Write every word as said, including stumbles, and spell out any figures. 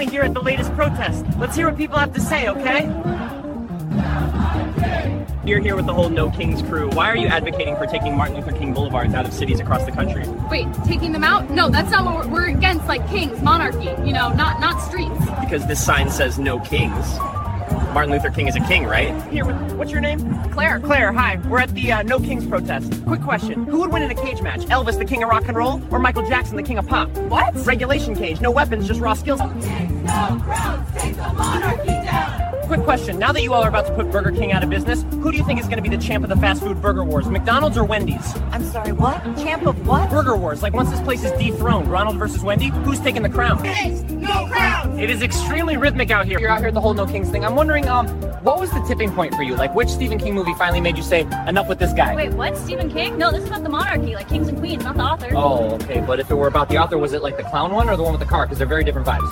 finally here at the latest protest. Let's hear what people have to say, okay? You're here with the whole No Kings crew. Why are you advocating for taking Martin Luther King boulevards out of cities across the country? Wait, taking them out? No, that's not what we're, we're against, like kings, monarchy, you know, not not streets. Because this sign says No Kings. Martin Luther King is a king, right? Here, with, what's your name? Claire. Claire, hi. We're at the uh, No Kings protest. Quick question. Who would win in a cage match? Elvis, the king of rock and roll? Or Michael Jackson, the king of pop? What? Regulation cage. No weapons, just raw skills. No kings, no crowns, take the monarchy down. Quick question. Now that you all are about to put Burger King out of business, who do you think is going to be the champ of the fast food burger wars? McDonald's or Wendy's? I'm sorry, what? Champ of what? Burger wars. Like once this place is dethroned, Ronald versus Wendy, who's taking the crown? Kings, no crowns. It is extremely rhythmic out here. You're out here at the whole No Kings thing. I'm wondering, um, what was the tipping point for you? Like, which Stephen King movie finally made you say, enough with this guy? Wait, what? Stephen King? No, this is about the monarchy, like kings and queens, not the author. Oh, okay. But if it were about the author, was it like the clown one or the one with the car? Because they're very different vibes.